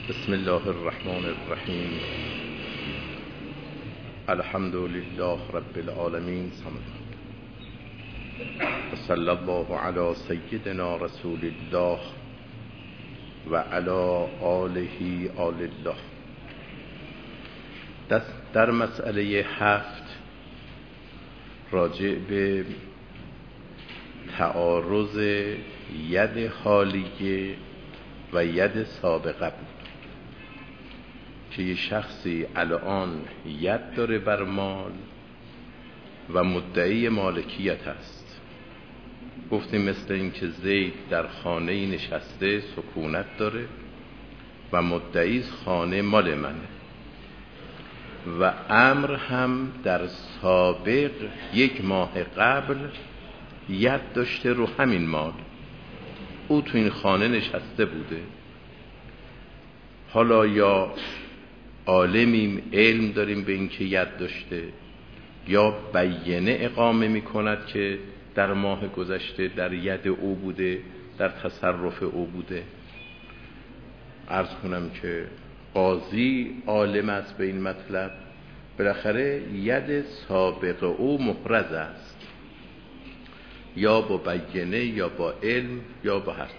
بسم الله الرحمن الرحیم. الحمد لله رب العالمین و صلی الله علی سیدنا رسول الله و علی آله آل الله. در مسئله 7 راجع به تعارض ید حالیه و ید سابقه بود که یه شخصی الان ید داره بر مال و مدعی مالکیت است. گفتیم مثل این که زید در خانه نشسته سکونت داره و مدعی خانه مال منه و امر هم در سابق 1 ماه قبل ید داشته رو همین مال. او تو این خانه نشسته بوده. حالا یا عالمیم علم داریم به این که ید داشته، یا بیینه اقامه می کند که در ماه گذشته در ید او بوده، در تصرف او بوده. عرض کنم که قاضی عالم است به این مطلب. بالاخره ید سابق او محرز است، یا با بیینه یا با علم یا با هرچی.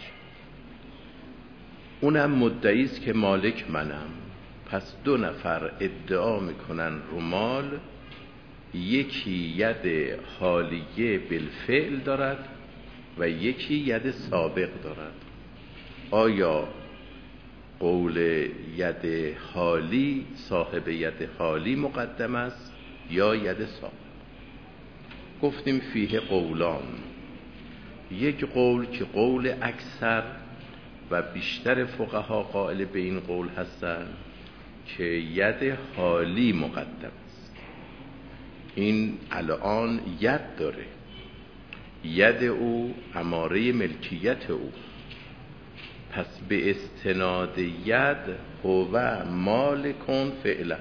اونم مدعی است که مالک منم. پس 2 نفر ادعا میکنن رو مال، یکی ید حالیه بالفعل دارد و یکی ید سابق دارد. آیا قول ید حالی صاحب ید حالی مقدم است یا ید سابق؟ گفتیم فیه قولان. یک قول که قول اکثر و بیشتر فقها قائل به این قول هستند که ید حالی مقدم است. این الان ید داره، ید او اماره ملکیت او. پس به استناد ید هو مالکون فعلا.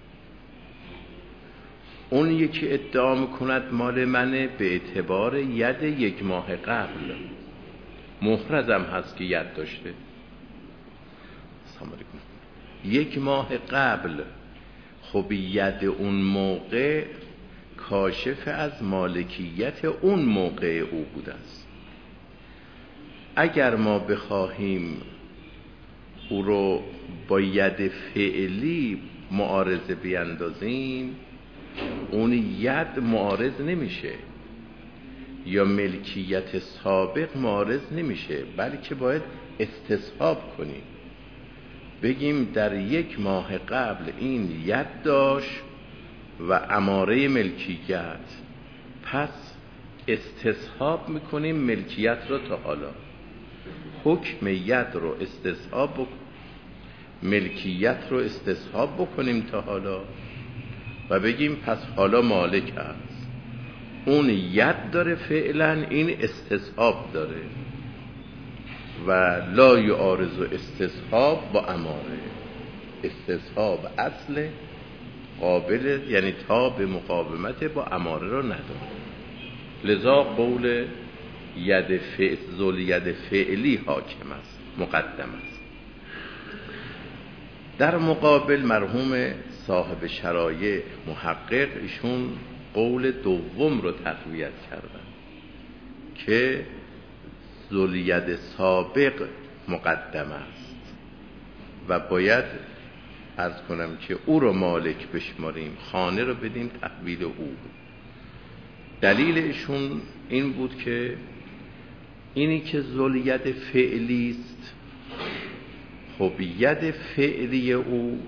اون یکی ادعا میکند مال منه به اعتبار ید 1 ماه قبل، محرزم هست که ید داشته. سلام علیکم. 1 ماه قبل خب ید اون موقع کاشف از مالکیت اون موقع او بوده است. اگر ما بخواهیم او رو با ید فعلی معارضه بیندازیم، اون ید معارض نمیشه یا ملکیت سابق معارض نمیشه، بلکه باید استصحاب کنیم. بگیم در 1 ماه قبل این ید داشت و اماره ملکیت، پس استصحاب میکنیم ملکیت رو تا حالا. حکم ید رو استصحاب بکنیم، ملکیت رو استصحاب بکنیم تا حالا و بگیم پس حالا مالک هست. اون ید داره فعلا، این استصحاب داره و لا یعارض استصحاب با اماره. استصحاب اصل قابل، یعنی تا به مقاومت با اماره رو نداره. لذا قول ید ذل ید فعلی حاکم است، مقدم است. در مقابل مرحوم صاحب شرایع محقق ایشون قول دوم رو تقویت کردن که ذل ید سابق مقدم است و باید عرض کنم که او رو مالک بشماریم، خانه رو بدیم تحویل او. دلیل ایشون این بود که اینی که ذل ید فعلی است، خب ید فعلی او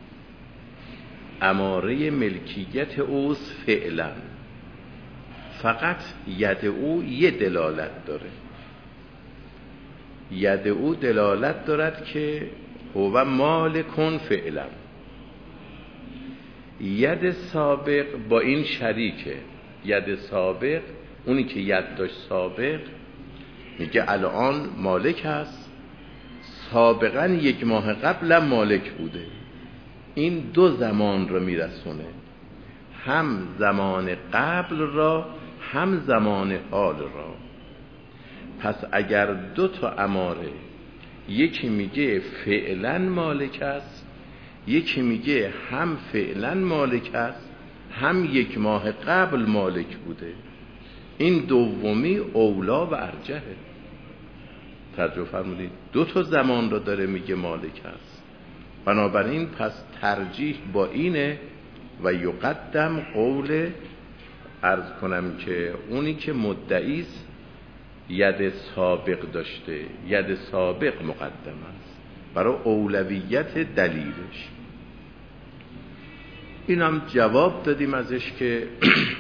اماره ملکیت اوست فعلا، فقط ید او یه دلالت داره. ید او دلالت دارد که هو مالکون فعلا. ید سابق با این شریکه. ید سابق، اونی که ید داشت سابق، میگه الان مالک هست، سابقا 1 ماه قبل مالک بوده. این 2 زمان رو میرسونه، هم زمان قبل را هم زمان حال را. پس اگر 2 تا اماره یکی میگه فعلا مالک است، یکی میگه هم فعلا مالک است هم 1 ماه قبل مالک بوده. این دومی اولا و ارجحه. توجه فرمودید 2 تا زمان رو داره میگه مالک است. بنابراین پس ترجیح با اینه و یقدم قول عرض کنم که اونی که مدعی است ید سابق داشته، ید سابق مقدم است برای اولویت دلیلش. این هم جواب دادیم ازش که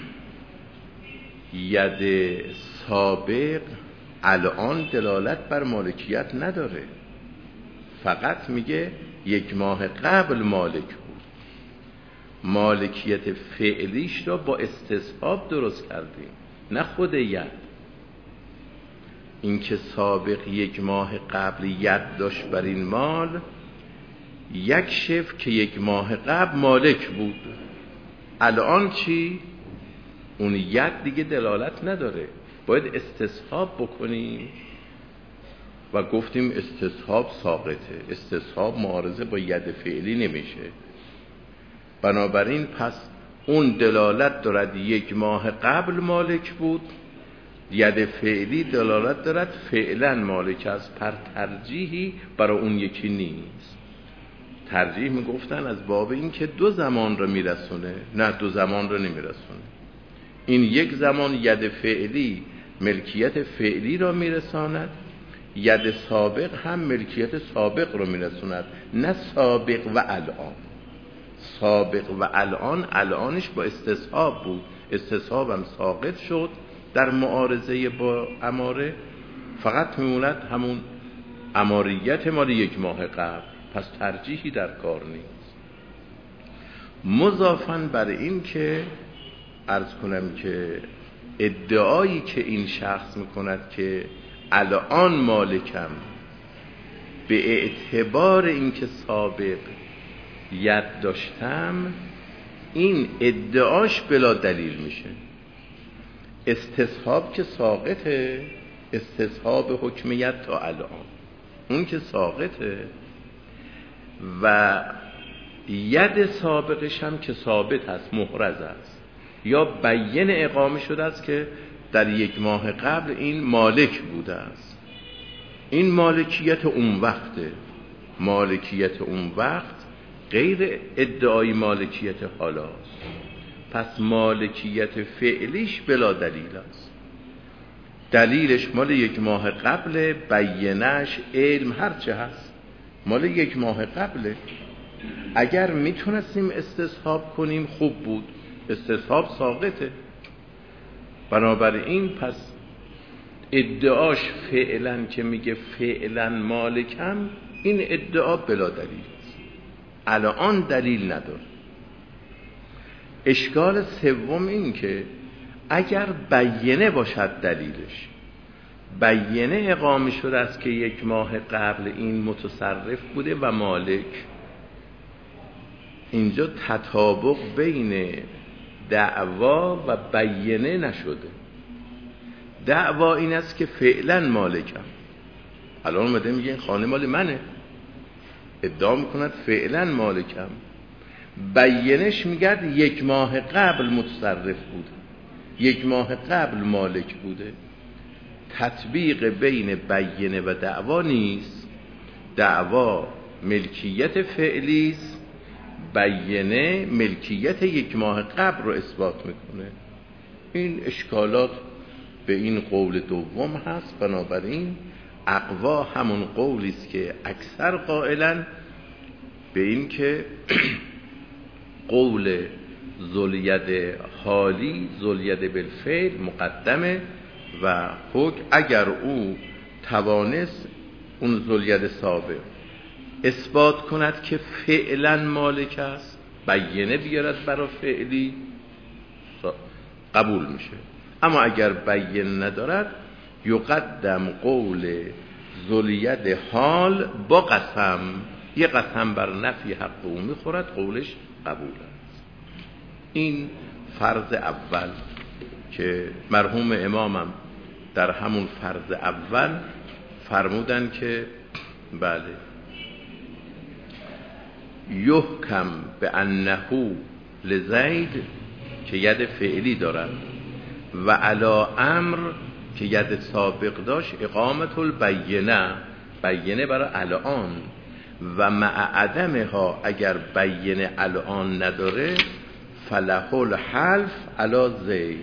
ید سابق الان دلالت بر مالکیت نداره، فقط میگه 1 ماه قبل مالک بود. مالکیت فعلیش را با استصحاب درست کردیم، نه خود ید. این که سابق 1 ماه قبل ید داشت بر این مال، یک شف که 1 ماه قبل مالک بود. الان چی؟ اون ید دیگه دلالت نداره، باید استصحاب بکنیم و گفتیم استصحاب ساقطه، استصحاب معارضه با ید فعلی نمیشه. بنابراین پس اون دلالت دارد 1 ماه قبل مالک بود، ید فعلی دلالت دارد فعلا مالک است، پر ترجیحی برای اون یکی نیست. ترجیح میگفتن از باب این که 2 زمان رو میرسونه، نه 2 زمان رو نمیرسونه. این 1 زمان ید فعلی ملکیت فعلی را میرساند، ید سابق هم ملکیت سابق رو میرساند، نه سابق و الان. سابق و الانش با استصحاب بود، استصحابم ساقط شد در معارضه با اماره، فقط میموند همون اماریت مال 1 ماه قبل. پس ترجیحی در کار نیست. مضافاً بر این که عرض کنم که ادعایی که این شخص میکند که الان مالکم به اعتبار اینکه سابق ید داشتم، این ادعاش بلا دلیل میشه. استصحاب که ساقطه، استصحاب حکم ید تا الان اون که ساقطه، و ید سابقش هم که ثابت است، محرز است، یا بیان اقامه شده است که در 1 ماه قبل این مالک بوده است. این مالکیت اون وقته. مالکیت اون وقت غیر ادعای مالکیت حالاست. پس مالکیت فعلیش بلا دلیل است. دلیلش مال 1 ماه قبل، بیانش علم هرچه هست مال 1 ماه قبله. اگر میتونستیم استصحاب کنیم خوب بود، استصحاب ساقطه. بنابراین پس ادعاش فعلا که میگه فعلا مالکم، این ادعا بلا دلیل است، الان دلیل نداره. اشکال سوم این که اگر بیانه باشد، دلیلش بیانه اقامه شده است که 1 ماه قبل این متصرف بوده و مالک، اینجا تطابق بین دعوا و بیانه نشده. دعوا این است که فعلا مالکم، الان اومده میگه این خانه مال منه، ادعا میکند فعلا مالکم. بیانش میگه 1 ماه قبل متصرف بوده، 1 ماه قبل مالک بوده. تطبیق بین بیانه و دعوا نیست. دعوا ملکیت فعلی است، بیانه ملکیت 1 ماه قبل رو اثبات میکنه. این اشکالات به این قول دوم هست. بنابراین اقوا همون قولی است که اکثر قائلن به این که قول ذوالید حالی، ذوالید بالفعل مقدمه و حکم اگر او توانست اون ذوالید سابق اثبات کند که فعلا مالک است، بیانه بیارد برای فعلی، قبول میشه. اما اگر بیانه ندارد، یقدم قول ذوالید حال با قسم، یه قسم بر نفی حق او میخورد، قولش قبول است. این فرض اول که مرحوم امامم در همون فرض اول فرمودن که بله. یحکم به انه لزید که ید فعلی دارد و علا امر که ید سابق داشت اقامت البینه، بینه برای الان، و مع عدمها اگر بینه الان نداره فله الحلف علی زید،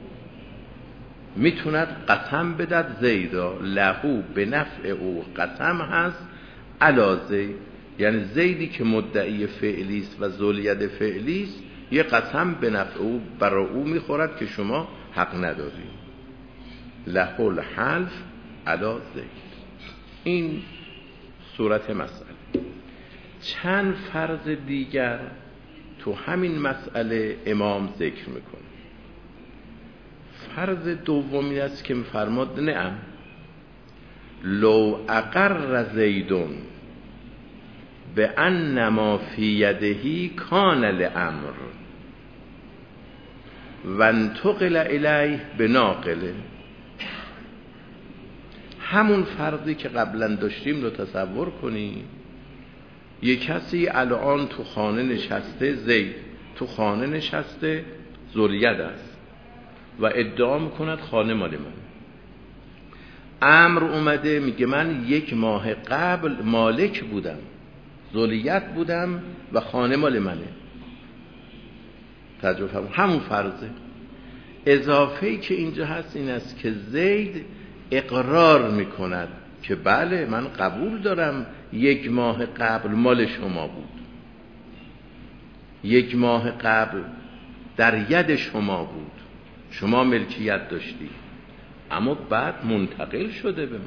میتوند قسم بدد زیدا، لهو به نفع او قسم هست علی زید، یعنی زیدی که مدعی فعلی است و ذوالید فعلی است یه قسم به نفع او برای او میخورد که شما حق نداری. له الحلف علی زید. این صورت مسئله. چند فرض دیگر تو همین مسئله امام ذکر میکنه. فرض دومی است که میفرماد نعم لو اقر زیدون به ان ما فی یدهی کان الامر و انتقل الیه به ناقله. همون فرضی که قبلا داشتیم رو تصور کنی. یک کسی الان تو خانه نشسته، زید تو خانه نشسته، ذوالید است و ادعا میکند خانه مال من. امر اومده میگه من 1 ماه قبل مالک بودم، ذوالید بودم و خانه مال منه. تجربه همون فرضه. اضافه‌ای که اینجا هست این است که زید اقرار میکند که بله من قبول دارم 1 ماه قبل مال شما بود، 1 ماه قبل در ید شما بود، شما ملکیت داشتی، اما بعد منتقل شده به من.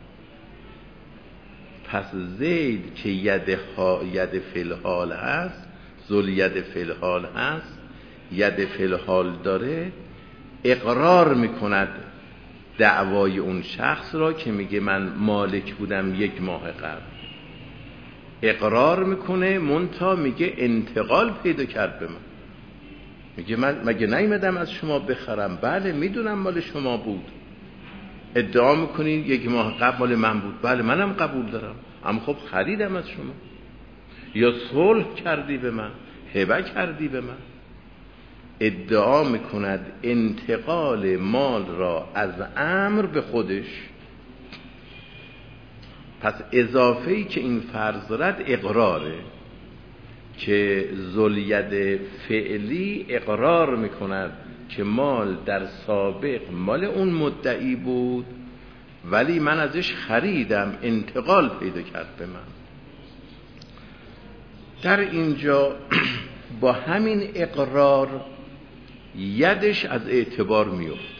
پس زید که ید فی‌الحال هست، ذوالید فی‌الحال هست، ید فی‌الحال داره، اقرار میکند دعوای اون شخص را که میگه من مالک بودم 1 ماه قبل، اقرار میکنه، منتها میگه انتقال پیدا کرد به من. میگه من مگه نیومدم از شما بخرم؟ بله میدونم مال شما بود. ادعا میکنین 1 ماه قبل مال من بود. بله منم قبول دارم، اما خب خریدم از شما، یا صلح کردی به من، هبه کردی به من. ادعا میکند انتقال مال را از امر به خودش. پس اضافه‌ای که این فرض دارد اقراره که ذوالید فعلی اقرار میکند که مال در سابق مال اون مدعی بود ولی من ازش خریدم، انتقال پیدا کرد به من. در اینجا با همین اقرار یدش از اعتبار میفت.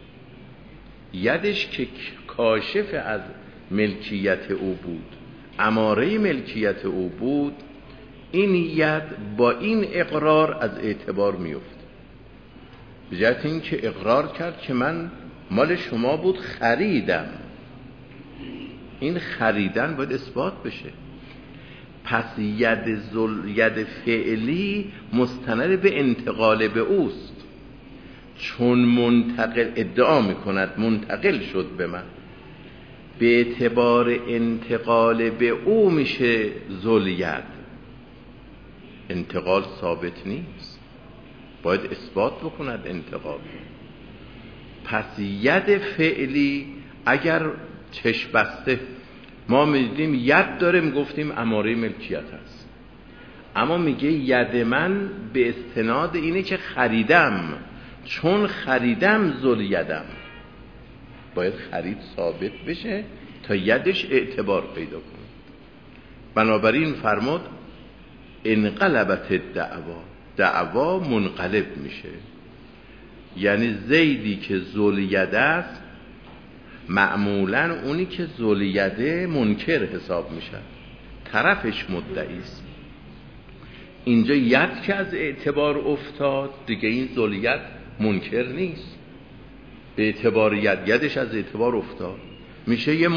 یدش که کاشف از ملکیت او بود، اماره ملکیت او بود، این ید با این اقرار از اعتبار میفت. به جهت این که اقرار کرد که من مال شما بود خریدم، این خریدن باید اثبات بشه. پس ید فعلی مستند به انتقال به اوست، چون منتقل ادعا میکند منتقل شد به من، به اعتبار انتقال به او میشه ذوالید. انتقال ثابت نیست، باید اثبات بکند انتقال. پس ید فعلی اگر چشم بسته ما میدیم ید داره، میگفتیم اماره ملکیت هست، اما میگه ید من به استناد اینه که خریدم، چون خریدم ذوالیدم. باید خرید ثابت بشه تا یدش اعتبار پیدا کنه. بنابراین فرمود انقلبت دعوا منقلب میشه. یعنی زیدی که ذوالید است معمولا اونی که ذوالید منکر حساب میشه، طرفش مدعی است. اینجا ید که از اعتبار افتاد دیگه این ذوالید منکر نیست، به اعتبار یدش از اعتبار افتاد، میشه یه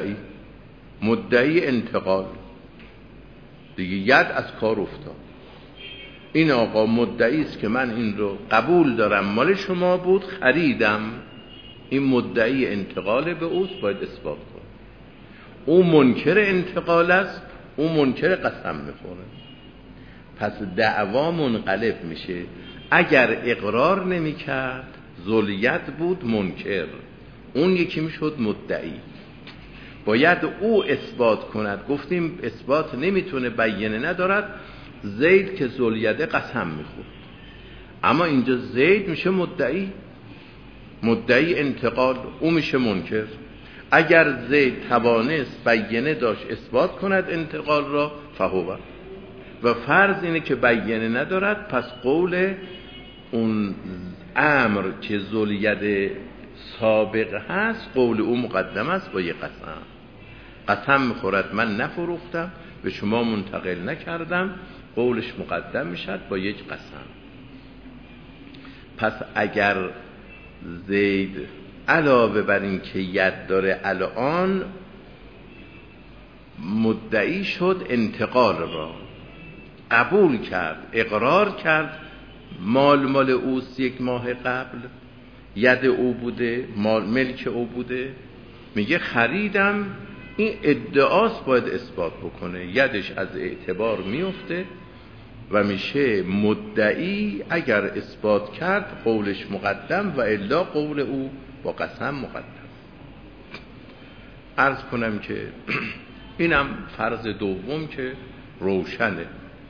مدعی انتقال دیگه. ید از کار افتاد، این آقا مدعی است که من این رو قبول دارم مال شما بود خریدم، این مدعی انتقال به اوست، باید اثبات کنه. او منکر انتقال است، او منکر قسم میخوره. پس دعوا منقلب میشه. اگر اقرار نمیکرد ذلیت بود منکر، اون یکی میشد مدعی. باید او اثبات کند. گفتیم اثبات نمیتونه، بیانه ندارد. زید که ذلیت قسم میخورد، اما اینجا زید میشه مدعی، مدعی انتقال، او میشه منکر. اگر زید توانست بیانه داشت اثبات کند انتقال را فهو، و فرض اینه که بیانه ندارد، پس قول اون امر که ذلیت سابق هست قول او مقدم است با یک قسم میخورد من نفروختم، به شما منتقل نکردم، قولش مقدم میشد با یک قسم. پس اگر زید علاوه بر این که ید داره الان مدعی شد انتقال را، قبول کرد، اقرار کرد مال اوست، 1 ماه قبل ید او بوده، ملک او بوده، میگه خریدم، این ادعاست باید اثبات بکنه، یدش از اعتبار میفته و میشه مدعی. اگر اثبات کرد قولش مقدم و الا قول او با قسم مقدم. عرض کنم که اینم فرض دوم که روشنه،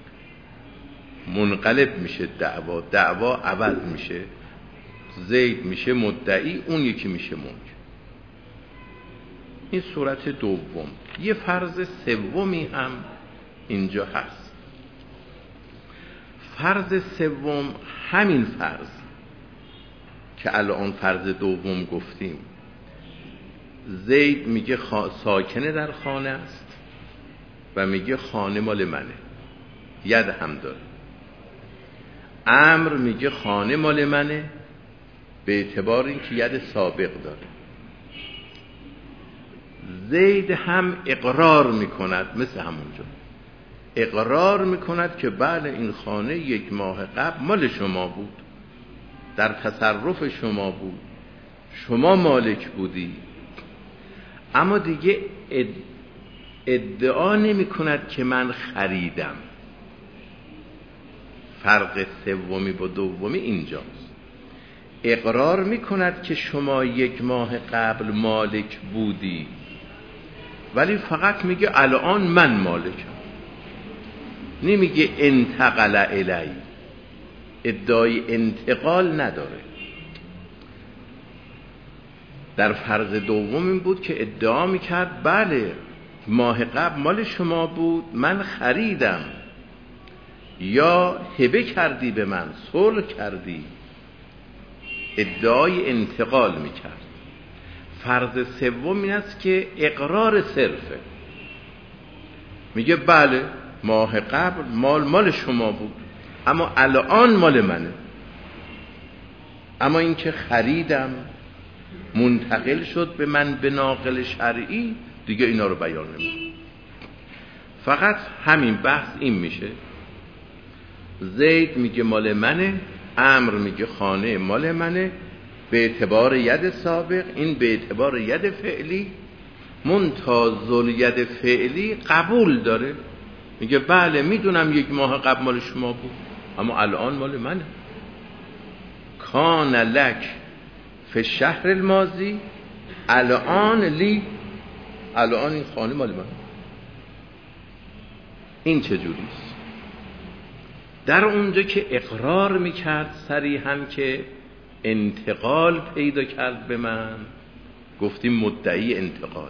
منقلب میشه دعوا عوض میشه، زید میشه مدعی، اون یکی میشه منکر. این صورت دوم. یه فرض سومی هم اینجا هست. فرض سوم همین فرض که الان فرض دوم گفتیم. زید میگه ساکنه در خانه است و میگه خانه مال منه، ید هم داره. امر میگه خانه مال منه به اعتبار این که ید سابق داره. زید هم اقرار میکند، مثل همونجا اقرار میکند که بله این خانه 1 ماه قبل مال شما بود، در تصرف شما بود، شما مالک بودی، اما دیگه ادعا نمی کند که من خریدم. فرق سومی با دومی اینجاست. اقرار می کند که شما 1 ماه قبل مالک بودی، ولی فقط میگه الان من مالکم، نمیگه انتقل الی، ادعای انتقال نداره. در فرض دوم این بود که ادعا میکرد بله ماه قبل مال شما بود، من خریدم یا هبه کردی به من، صلح کردی، ادعای انتقال میکرد. فرض سوم این است که اقرار صرفه، میگه بله ماه قبل مال شما بود، اما الان مال منه. اما این که خریدم منتقل شد به من به ناقل شرعی، دیگه اینا رو بیان نمی‌کنه. فقط همین بحث این میشه، زید میگه مال منه، امر میگه خانه مال منه به اعتبار ید سابق، این به اعتبار ید فعلی. منتازل ید فعلی قبول داره، میگه بله میدونم 1 ماه قبل مال شما بود، اما الان مال منه. کان لک فی شهر الماضی الان لی، الان این خانه مال من. این چجوریست؟ در اونجا که اقرار میکرد صریحاً که انتقال پیدا کرد به من، گفتیم مدعی انتقاله،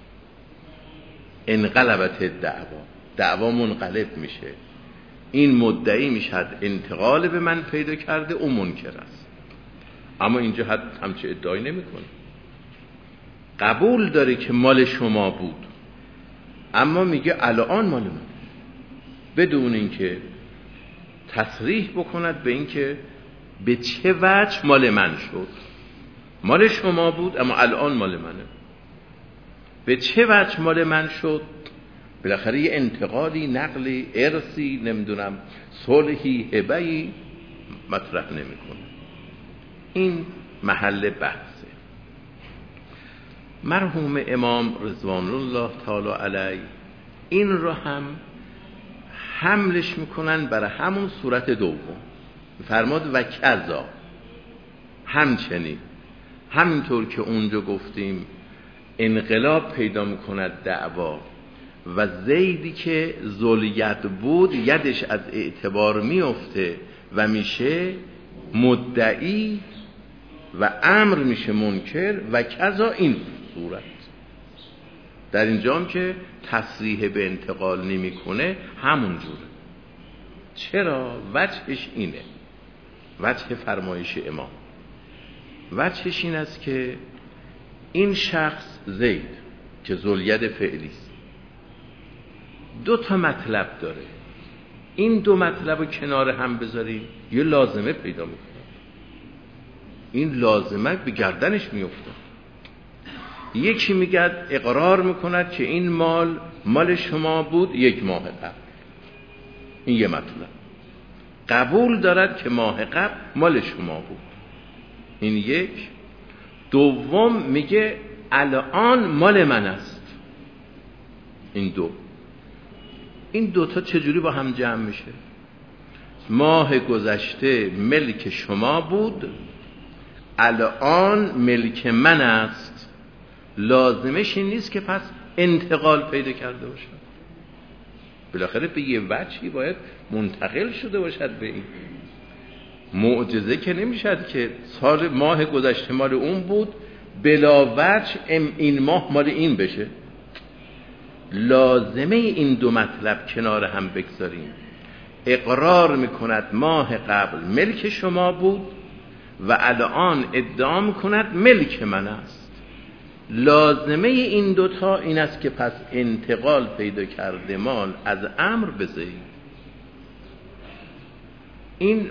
انقلبت دعوا منقلب میشه، این مدعی میشد انتقال به من پیدا کرده، او منکر است. اما اینجا همچه ادعایی نمیکنه، قبول داره که مال شما بود، اما میگه الان مال من، بدون اینکه تصریح بکند به اینکه به چه وجه مال من شد. مال شما بود اما الان مال منه. به چه وجه مال من شد؟ بالاخره یه انتقالی، نقلی، ارثی، نمیدونم صلحی، هبه‌ای مطرح نمیکنه. این محل بحثه. مرحوم امام رضوان الله تعالی علیه این رو هم حملش میکنن برای همون صورت دوم. فرماد و کذا، همچنین همینطور که اونجا گفتیم انقلاب پیدا میکند دعوا و زیدی که ذوالید بود یدش از اعتبار میفته و میشه مدعی و امر میشه منکر و کذا این صورت. در اینجا هم که تصریح به انتقال نمیکنه همون جوره. چرا؟ وجهش اینه، وجه فرمایش امام وجهش این است که این شخص زید که ذوالید فعلی است دو تا مطلب داره. این دو مطلب رو کنار هم بذاریم یه لازمه پیدا میکنه. این لازمه به گردنش میفته. یکی میگه اقرار میکند که این مال شما بود 1 ماه قبل. این یه مطلب. قبول دارد که ماه قبل مال شما بود. این یک. دوم میگه الان مال من است. این دو. این دوتا چجوری با هم جمع میشه؟ ماه گذشته ملک شما بود، الان ملک من است. لازمش این نیست که پس انتقال پیدا کرده باشد. بالاخره به یه وجهی باید منتقل شده باشد به این. معجزه که نمیشد که ماه گذشته مال اون بود بلا وجه این ماه مال این بشه. لازمه این دو مطلب کنار هم بگذاریم. اقرار میکند ماه قبل ملک شما بود و الان ادعا میکند ملک من است. لازمه این دوتا این است که پس انتقال پیدا کرده مال از امر به زید. این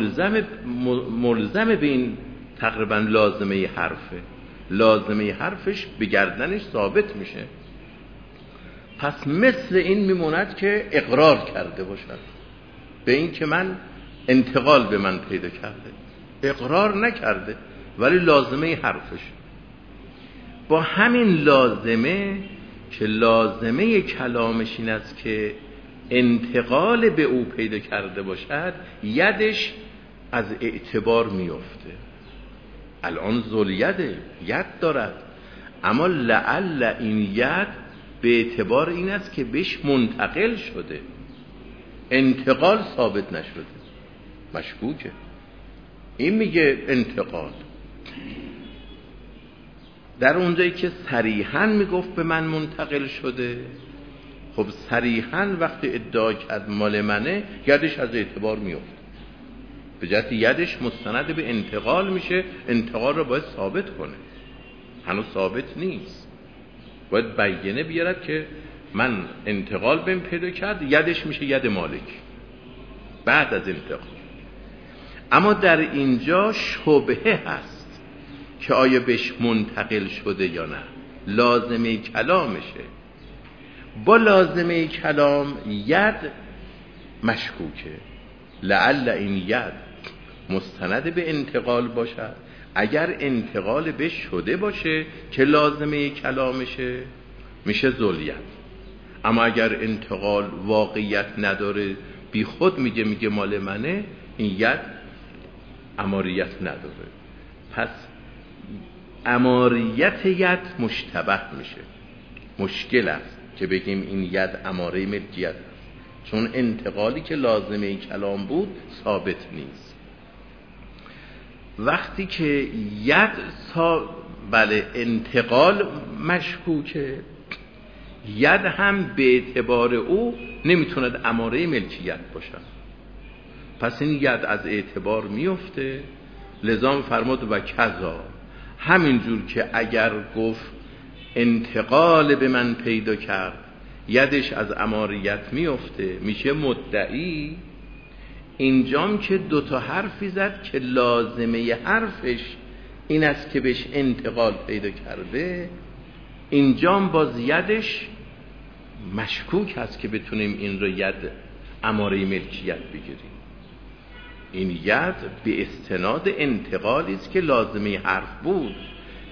ملزم به این تقریبا لازمه حرفه. لازمه حرفش به گردنش ثابت میشه. پس مثل این میموند که اقرار کرده باشد به این که من انتقال به من پیدا کرده. اقرار نکرده ولی لازمه حرفش. با همین لازمه که لازمه کلامش این است که انتقال به او پیدا کرده باشد یدش از اعتبار میفته. الان ذوالید ید دارد اما لعل این ید به اعتبار این است که بهش منتقل شده، انتقال ثابت نشده، مشکوکه. این میگه انتقال. در اونجایی که صریحاً میگفت به من منتقل شده، خب صریحاً وقتی ادعا کرد مال منه یدش از اعتبار میفته. به جهت یدش مستند به انتقال میشه. انتقال رو باید ثابت کنه، هنوز ثابت نیست. باید بیانه بیارد که من انتقال بهم پیدا کرد، یدش میشه ید مالک بعد از انتقال. اما در اینجا شبهه هست که آیا بهش منتقل شده یا نه. لازمه کلامشه. با لازمه کلام ید مشکوکه. لعل این ید مستند به انتقال باشد. اگر انتقال به شده باشه که لازمه کلامشه میشه ذوالید. اما اگر انتقال واقعیت نداره بی خود میگه مال منه، این ید اماریت نداره. پس اماریت ید مشتبه میشه. مشکل است که بگیم این ید اماره ملکیت است، چون انتقالی که لازمه کلام بود ثابت نیست. وقتی که ید بله انتقال مشکوکه، ید هم به اعتبار او نمیتوند اماره ملکیت باشد. پس این ید از اعتبار میفته. لذا فرمود و کذا، همینجور که اگر گفت انتقال به من پیدا کرد یدش از اماریت میفته میشه مدعی. اینجام که دوتا حرفی زد که لازمه حرفش این است که بهش انتقال پیدا کرده، اینجام باز یدش مشکوک هست که بتونیم این رو ید اماره ملکیت بگیریم. این ید به استناد انتقالی است که لازمه حرف بود.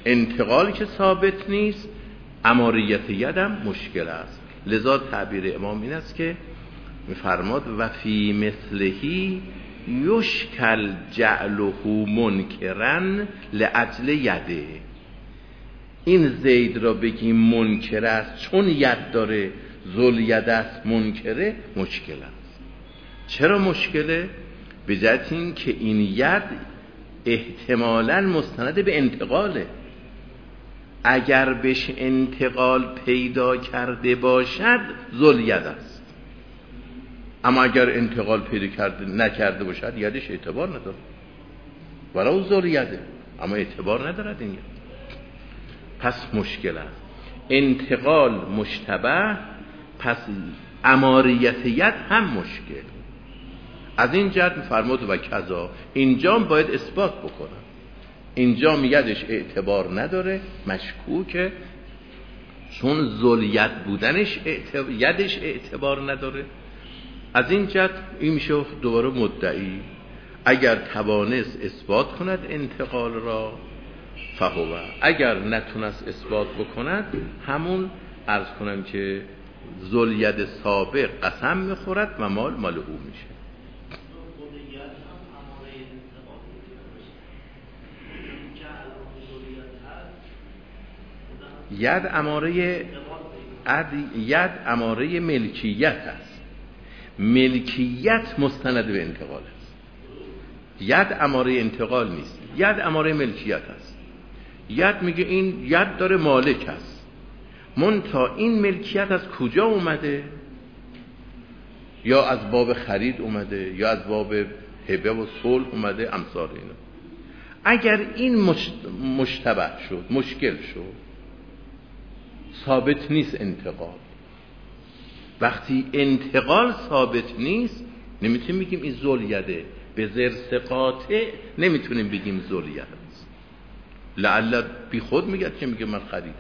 انتقال که ثابت نیست، اماریت ید هم مشکل است. لذا تعبیر امام این است که می‌فرماد و فی مثلهی یشکل جعله منکرن لاجل یده. این زید را بگیم منکر است چون ید داره، ذل ید است، منکره، مشکل است. چرا مشکله؟ به جهت این که این ید احتمالاً مستند به انتقاله. اگر بهش انتقال پیدا کرده باشد ذل ید است، اما اگر انتقال پیدا نکرده باشد یدش اعتبار نداره. ولو ذل یده، اما اعتبار ندارد این ید. پس مشکل است. انتقال مشتبه، پس اماریت ید هم مشکل. از این جهت فرمود و کذا، اینجا باید اثبات بکنم. اینجا یدش اعتبار نداره، مشکوکه، چون ذل ید بودنش یدش اعتبار نداره. از این جهت این میشه دوباره مدعی. اگر توانست اثبات کند انتقال را فهوه، اگر نتونست اثبات بکند همون عرض کنم که ذل ید سابق قسم میخورد و مال او میشه. ید اماره ملکیت است. ملکیت مستند به انتقال است. ید اماره انتقال نیست، ید اماره ملکیت است. ید میگه این ید داره مالک است، منتها این ملکیت از کجا اومده؟ یا از باب خرید اومده، یا از باب هبه و صلح اومده، امثال اینا. اگر این مشتبه شد، مشکل شد، ثابت نیست انتقال. وقتی انتقال ثابت نیست نمیتونیم بگیم این ذل یده، به زرس قاطع نمیتونیم بگیم ذل ید است. لعل بی خود میگه که میگه من خریدم.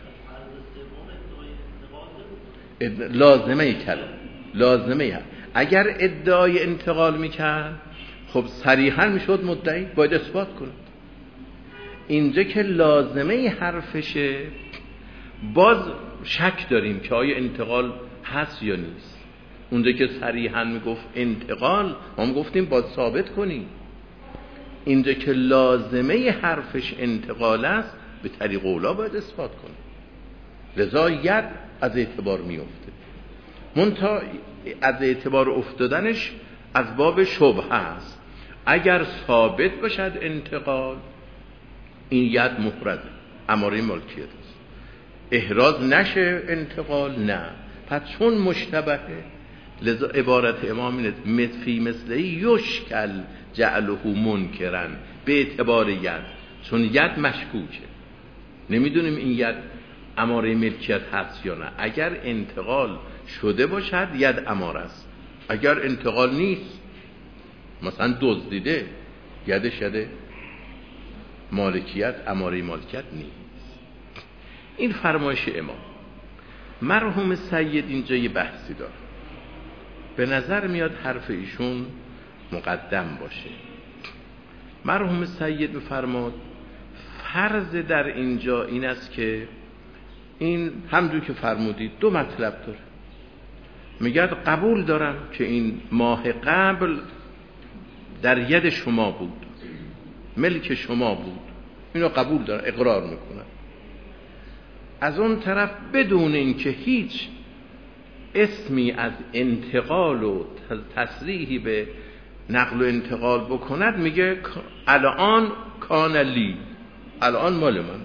لازمه کلام، لازمه. اگر ادعای انتقال میکرد خب صریحا میشد مدعی، باید اثبات کنه. اینجا که لازمه حرفشه باز شک داریم که آیا انتقال هست یا نیست. اونجا که صریحا میگفت انتقال، ما گفتیم باید ثابت کنیم. اینجا که لازمه حرفش انتقال است، به طریق اولا باید اثبات کنیم. لذا ید از اعتبار میفته. منتها از اعتبار افتادنش از باب شبهه است. اگر ثابت باشد انتقال، این ید مفرد اماره ملکیت است. احراز نشه انتقال، نه. پس چون مشتبهه، لذا عبارت امام اینه فی مثله یشکل جعله منکرن، به اعتبار ید، چون ید مشکوکه، نمیدونیم این ید اماره ملکیت هست یا نه. اگر انتقال شده باشد ید اماره است، اگر انتقال نیست، مثلا دزدیده، یدش یده مالکیت، اماره مالکیت نیست. این فرمایش امام. مرحوم سید اینجا یه بحثی داره، به نظر میاد حرف ایشون مقدم باشه. مرحوم سید میفرماد فرض در اینجا این است که این همونجور که فرمودید دو مطلب داره. میگه قبول دارم که این ماه قبل در ید شما بود، ملک شما بود، اینو قبول دارم، اقرار میکنم. از اون طرف بدون اینکه هیچ اسمی از انتقال و تصریحی به نقل و انتقال بکند، میگه الان کان لی، الان مال من.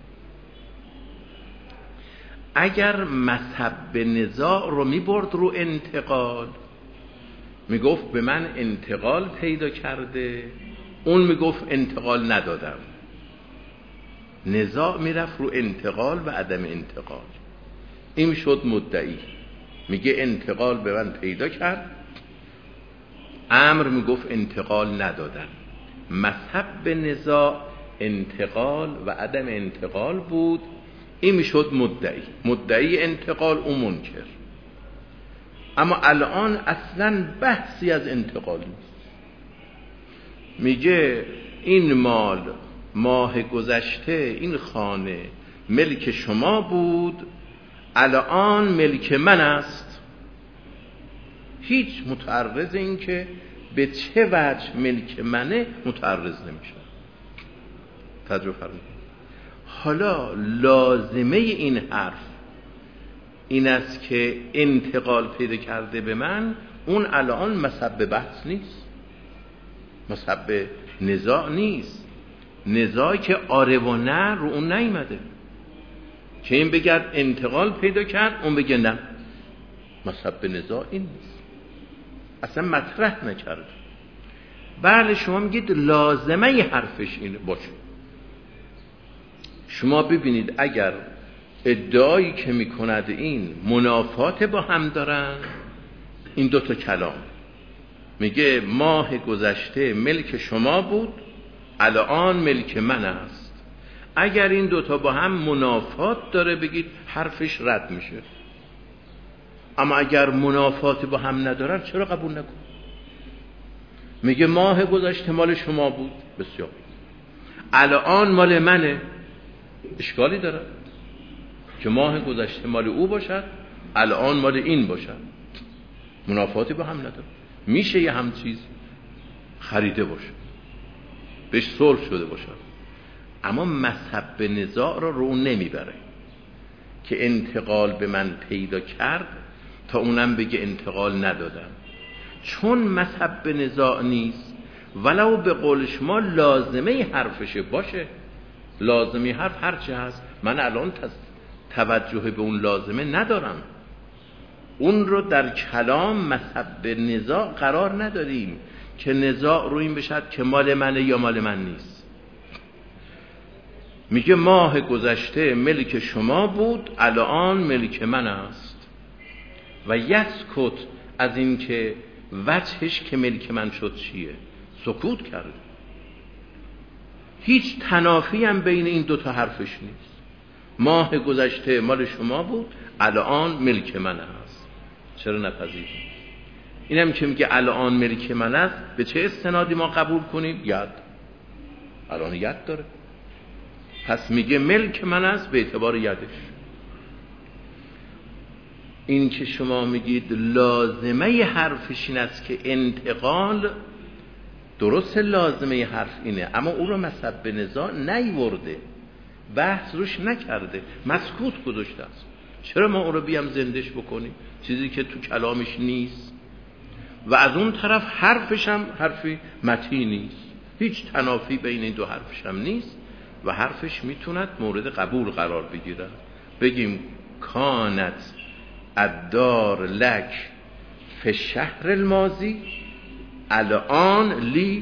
اگر مذهب به نزاع رو میبرد رو انتقال، میگفت به من انتقال پیدا کرده، اون میگفت انتقال ندادم، نزاع میرفت رو انتقال و عدم انتقال. این شد مدعی، میگه انتقال به من پیدا کرد، امر میگفت انتقال ندادم. مذهب به نزاع انتقال و عدم انتقال بود، این میشد مدعی. مدعی انتقال، اون منکر. اما الان اصلا بحثی از انتقال نیست. میگه این مال ماه گذشته این خانه ملک شما بود، الان ملک من است. هیچ متعرض این که به چه وجه ملک منه متعرض نمیشه. توجه فرمایید. حالا لازمه این حرف این است که انتقال پیدا کرده به من، اون الان مسبب بحث نیست، مسبب نزاع نیست. نزاعی که آره و نه رو اون نیامده که این بگرد انتقال پیدا کرد اون بگه نه، مسبب نزاع این نیست، اصلا مطرح نکرد. بله شما میگید لازمه حرفش اینه باشه. شما ببینید اگر ادعایی که میکند این منافات با هم دارن، این دوتا کلام میگه ماه گذشته ملک شما بود، الان ملک من است، اگر این دوتا با هم منافات داره بگید حرفش رد میشه. اما اگر منافات با هم ندارن چرا قبول نکن؟ میگه ماه گذشته مال شما بود، بسیار، الان مال منه، اشکالی داره که ماه گذشته مال او باشد الان مال این باشد؟ منافاتی با هم نداره. میشه یه هم چیز خریده باشه، بهش صلح شده باشه، اما مسبب نزاع رو اون نمیبره که انتقال به من پیدا کرد تا اونم بگه انتقال ندادم. چون مسبب نزاع نیست، ولو به قول شما لازمه حرفشه باشه، لازمه حرف هرچه هست، من الان توجه به اون لازمه ندارم، اون رو در کلام مسبب نزاع قرار نداریم که نزاع رو این بشد که مال منه یا مال من نیست. میگه ماه گذشته ملک شما بود، الان ملک من است. و یسکت از این که وجهش که ملک من شد چیه، سکوت کرد. هیچ تنافی هم بین این دوتا حرفش نیست. ماه گذشته مال شما بود، الان ملک من است. چرا نپذیریم؟ اینم که میگه الان ملک من است، به چه استنادی ما قبول کنیم؟ ید، الان ید داره، پس میگه ملک من است به اعتبار یدش. این که شما میگید لازمه حرفش این است که انتقال، درست لازمه حرف اینه، اما او رو مسبب نزاع نیورده، بحث روش نکرده، مسکوت گذاشته است. چرا ما او رو بیام زندش بکنیم؟ چیزی که تو کلامش نیست. و از اون طرف حرفش هم حرفی متین نیست، هیچ تنافی بین این دو حرفش هم نیست و حرفش میتوند مورد قبول قرار بگیره. بگیم کانت الدار لک فی الشهر الماضی، الان لی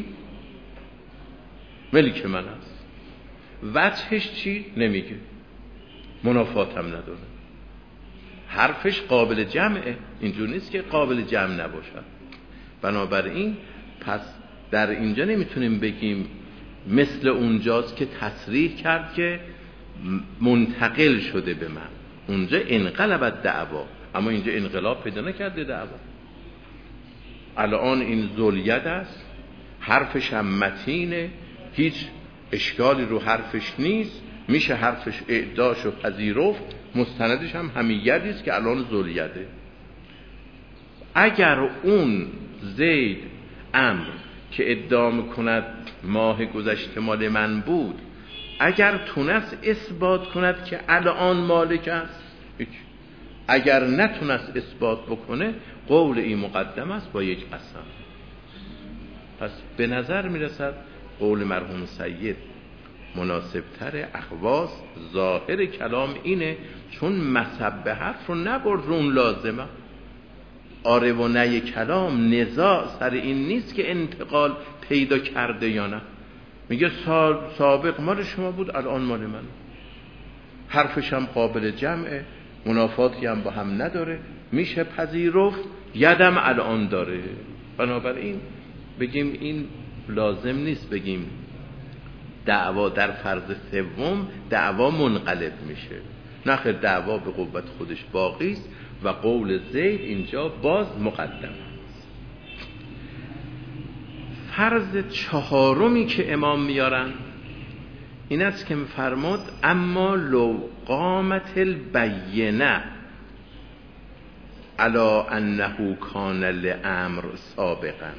ملک من است. وجهش چی؟ نمیگه، منافات هم نداره، حرفش قابل جمعه، اینجور نیست که قابل جمع نباشد. بنابراین پس در اینجا نمیتونیم بگیم مثل اونجاست که تصریح کرد که منتقل شده به من، اونجا انقلبت دعوا، اما اینجا انقلاب پیدا نکرده دعوا. الان این ذوالید است، حرفش هم متینه، هیچ اشکالی رو حرفش نیست، میشه حرفش اعداش و پذیرفت، مستندش هم همیدی است که الان ذوالیده. اگر اون زید امر که ادعا میکند ماه گذشته مال من بود، اگر تونست اثبات کند که الان مالک است، اگر نتونست اثبات بکنه قول این مقدم است با یک قسم. پس به نظر میرسد قول مرحوم سید مناسبتر. اخواص ظاهر کلام اینه، چون مسبب حرف رو نبرد رو اون لازمه. آره و نه کلام نزاع سر این نیست که انتقال پیدا کرده یا نه. میگه سابق مال شما بود، الان مال من. حرفش هم قابل جمعه، منافاتی هم با هم نداره، میشه پذیرفت، یدم الان داره. بنابراین بگیم این لازم نیست بگیم دعوا در فرض سوم دعوا منقلب میشه. نخیر، دعوا به قوت خودش باقی است و قول زید اینجا باز مقدم است. فرض چهارمی که امام میارن این است که فرمود اما لو قامت البینه علی انه کان لامر سابقا،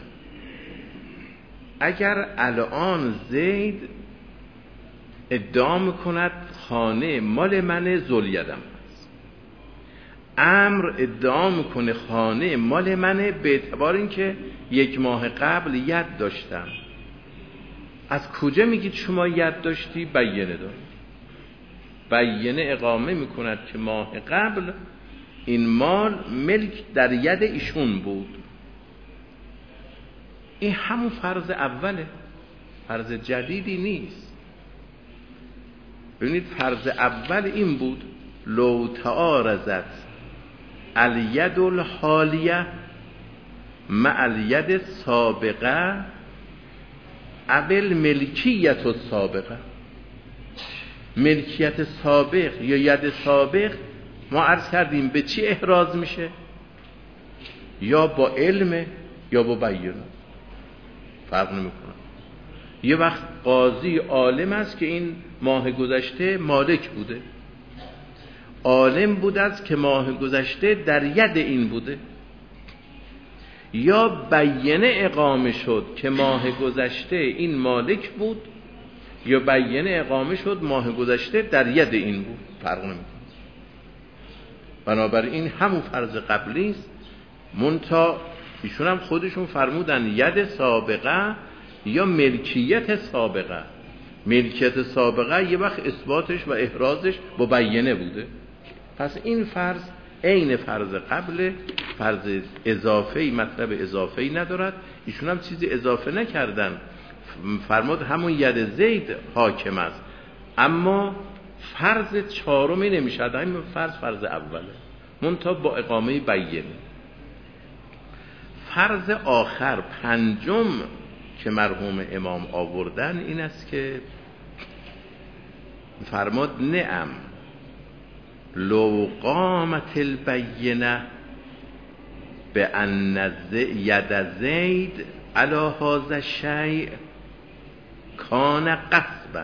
اگر الان زید ادعا میکند خانه مال من ذوالیدم هست، امر ادعا میکنه خانه مال منه به اعتبار اینکه 1 ماه قبل ید داشتم. از کجا میگید شما ید داشتی؟ بینه داری. بینه اقامه میکند که ماه قبل این مال ملک در ید ایشون بود. این همون فرض اوله، فرض جدیدی نیست. ببینید فرض اول این بود لو تعارضت الید الحالیه مع الید السابقه ابل ملکیت السابقه، ملکیت سابق یا ید سابق ما عرض کردیم به چی احراز میشه؟ یا با علم یا با بیان، فرق نمیکنه. یه وقت قاضی عالم است که این ماه گذشته مالک بوده، عالم بود است که ماه گذشته در ید این بوده، یا بیانه اقامه شد که ماه گذشته این مالک بود، یا بیانه اقامه شد ماه گذشته در ید این بود، فرق نمیکنه. بنابراین همون فرض قبلی است، منتها ایشون هم خودشون فرمودن ید سابقه یا ملکیت سابقه. ملکیت سابقه یه وقت اثباتش و احرازش با بیانه بوده. پس این فرض عین فرض قبل، فرض اضافه‌ای مطلب اضافه‌ای ندارد. ایشون هم چیزی اضافه نکردن، فرمود همون ید زید حاکم است، اما فرض چهارمی نمیشد، همین فرض اوله، منتها با اقامه بیانه. فرض آخر پنجم که مرحوم امام آوردن این است که فرمود نعم لو قامت البینه به ان ید زید علی هذا الشیء کان قصبا.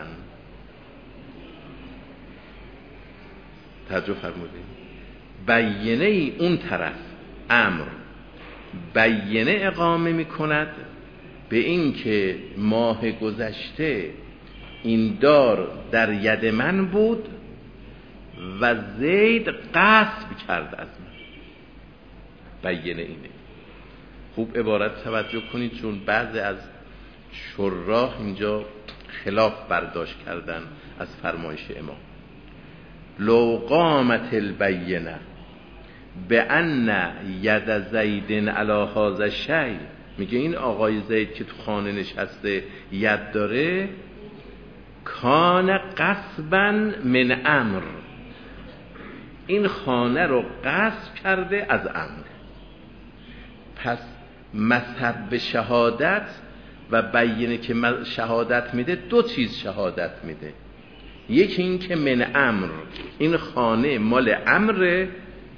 توجه فرمودید، بیانه ای اون طرف امر بیانه اقامه می کند به این که ماه گذشته این دار در ید من بود و زید غصب کرد از من. بیانه اینه. خوب عبارت توجه کنید، چون بعضی از شراح اینجا خلاف برداشت کردن از فرمایش امام. لو قامت البینه به ان ید زیدن علی هذا الشیء، میگه این آقای زید که تو خانه نشسته ید داره، کان غصبا من امر، این خانه رو غصب کرده از امر. پس مذهب به شهادت و بیانه که شهادت میده، دو چیز شهادت میده. یکی این که من امر، این خانه مال امر،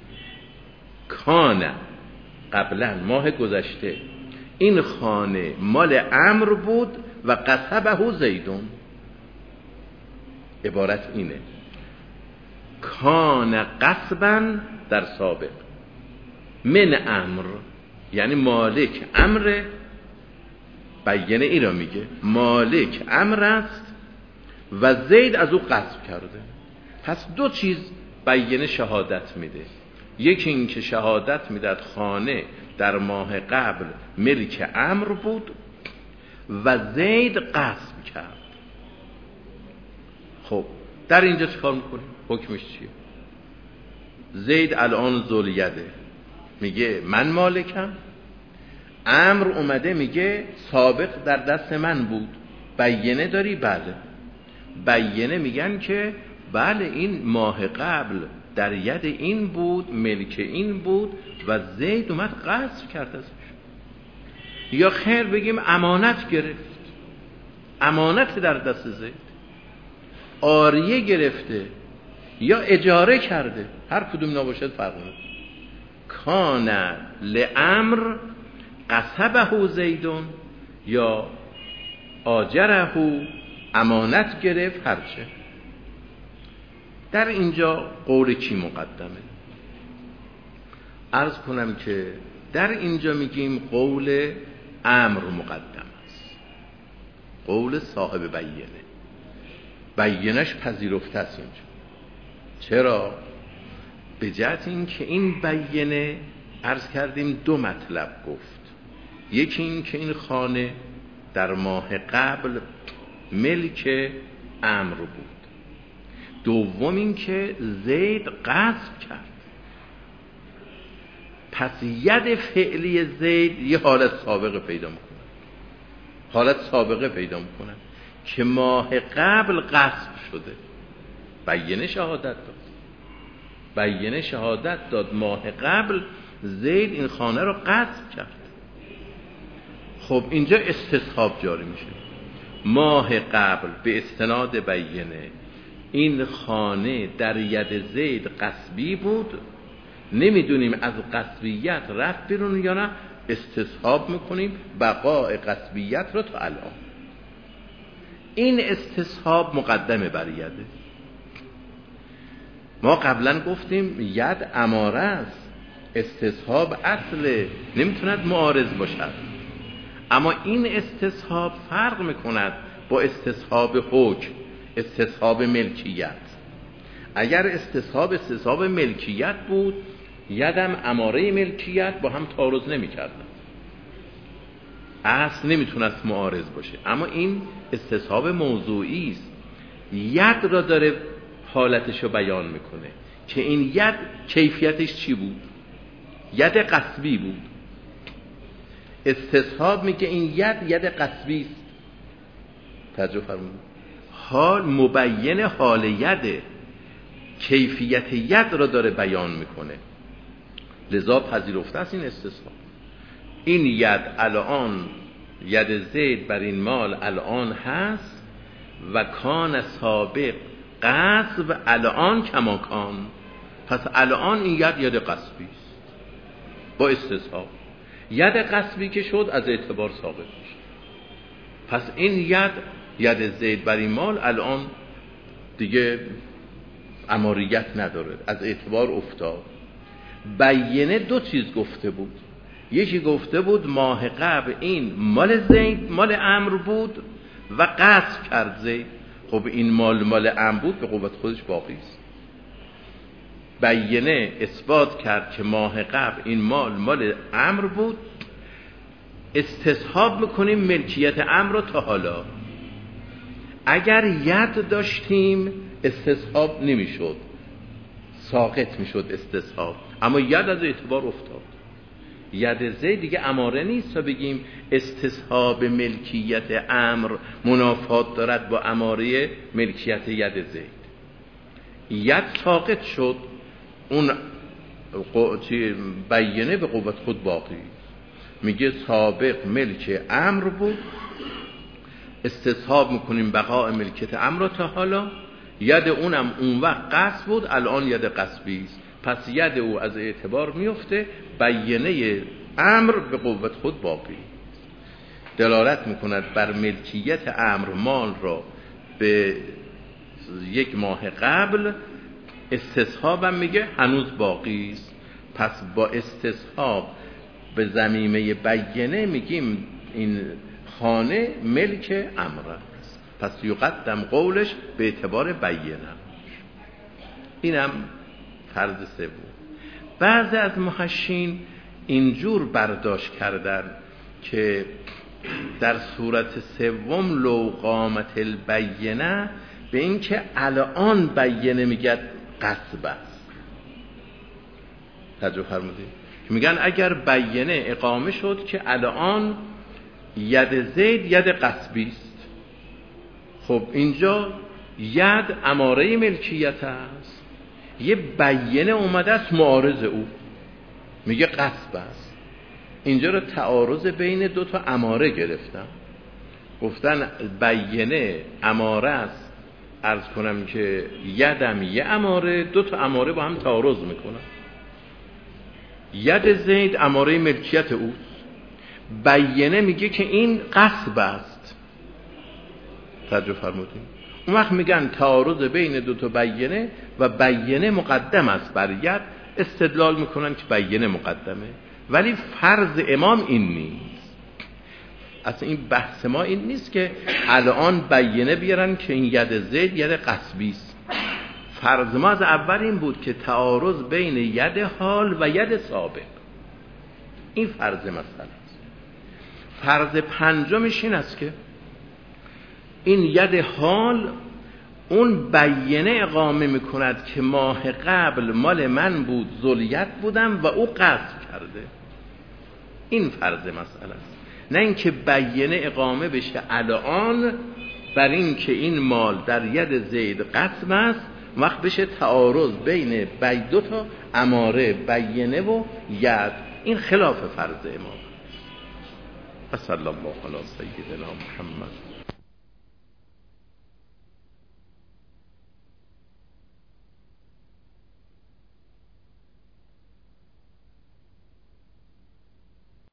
کان قبلا ماه گذشته این خانه مال امر بود و قصبه زیدون. عبارت اینه، کان قصبا در سابق من امر، یعنی مالک امر. بیانه این را میگه مالک امر است و زید از او غصب کرده. پس دو چیز بیانه شهادت میده. یکی این که شهادت میداد خانه در ماه قبل ملک امر بود و زید غصب کرد. خب در اینجا چیکار میکنیم؟ حکمش چیه؟ زید الان ذوالیده، میگه من مالکم. امر اومده میگه سابق در دست من بود. بیانه داری؟ بله. بیانه میگن که بله این ماه قبل در ید این بود، ملک این بود و زید اومد غصب کرد ازش. یا خیر بگیم امانت گرفت، امانت در دست زید، عاریه گرفته یا اجاره کرده، هر کدوم نباشد فرق نمیکنه. کان لامر قصبه زیدون یا آجره امانت گرفت هرچه. در اینجا قول کی مقدمه؟ عرض کنم که در اینجا میگیم قول امر مقدم است، قول صاحب بیینه. بیینش پذیرفته است اینجا. چرا؟ به جهت این که این بیینه عرض کردیم دو مطلب گفت. یکی این که این خانه در ماه قبل ملک امر بود. دوم این که زید غصب کرد. پس ید فعلی زید یه حالت سابقه پیدا میکنه. حالت سابقه پیدا میکنه که ماه قبل غصب شده. بیینه شهادت داد. بیینه شهادت داد ماه قبل زید این خانه رو غصب کرد. خب اینجا استصحاب جاری میشه. ماه قبل به استناد بیینه این خانه در ید زید غصبی بود، نمیدونیم از غصبیت رفت بیرون یا نه، استصحاب میکنیم بقاء غصبیت رو تا الان. این استصحاب مقدمه بر یده. ما قبلا گفتیم ید اماره است، استصحاب اصل نمیتوند معارض باشد. اما این استصحاب فرق میکند با استصحاب حکم، استصحاب ملکیت. اگر استصحاب ملکیت بود یدم اماره ملکیت با هم تعارض نمیکردن، اصل نمیتونست معارض باشه. اما این استصحاب موضوعی است، ید را داره حالتش رو بیان میکنه که این ید کیفیتش چی بود. ید غصبی بود. استصحاب میگه این ید غصبی است. توجه فرمودید؟ حال مبین حال ید، کیفیت ید را داره بیان میکنه، لذا پذیرفته است این استصحاب. این ید الان، ید زید بر این مال الان هست و کان سابق غصب الان کماکان. پس الان این ید غصبی است با استصحاب. ید غصبی که شد از اعتبار ثابت میشه. پس این ید زید بر این مال الان دیگه اماریت نداره، از اعتبار افتاد. بیینه دو چیز گفته بود. یکی گفته بود ماه قبل این مال زید مال امر بود و غصب کرد زید. خب این مال امر بود، به قوت خودش باقی است. بیینه اثبات کرد که ماه قبل این مال امر بود، استصحاب میکنیم ملکیت امر رو تا حالا. اگر ید داشتیم استصحاب نمیشد، ساقط میشد استصحاب. اما ید از اعتبار افتاد. ید زید دیگه اماره نیست تا بگیم استصحاب ملکیت امر منافات دارد با اماره ملکیت ید زید. ید ساقط شد، اون بیینه به قوت خود باقی. میگه سابق ملک امر بود، استصحاب میکنیم بقاء ملکیت امر تا حالا. ید اونم اون وقت غصب بود، الان ید غصبی است. پس ید او از اعتبار میفته، بیینه امر به قوت خود باقی. دلالت میکند بر ملکیت امر مال را به یک ماه قبل. استصحابم میگه هنوز باقی است. پس با استصحاب به ضمیمه بیینه میگیم این خانه ملک امر است. پس یقدم قولش به اعتبار بیینه. اینم فرض سوم. بعضی از محشین اینجور برداشت کردن که در صورت سوم لو قامت البینه، به این که الان بیینه میگه غصب است. توجه فرمودید؟ میگن اگر بیینه اقامه شد که الان ید زید ید غصبی است، خب اینجا ید اماره ملکیت است، یه بیینه اومده است معارض او میگه غصب است. اینجا رو تعارض بین دو تا اماره گرفتم، گفتن بیینه اماره است، عرض کنم که یدم یه اماره، دو تا اماره با هم تعارض میکنن. ید زید اماره ملکیت اوست، بیینه میگه که این غصب است. توجه فرمودین؟ اون وقت میگن تعارض بین دو تا بیینه و بیینه مقدم است بر ید، استدلال میکنن که بیینه مقدمه، ولی فرض امام این نیست. اصلا این بحث ما این نیست که الان بیینه بیارن که این ید زید ید قصبی است. فرض ما از اول این بود که تعارض بین ید حال و ید سابق، این فرض مسئله است. فرض پنجمش این است که این ید حال اون بیینه اقامه میکند که ماه قبل مال من بود، ذوالید بودم و او قصد کرده. این فرض مسئله است، نه اینکه بیینه اقامه بشه الان بر این که این مال در ید زید قسم است، وقت بشه تعارض بین دو تا اماره بیینه و ید. این خلاف فرض امام. صلی الله علی سیدنا محمد.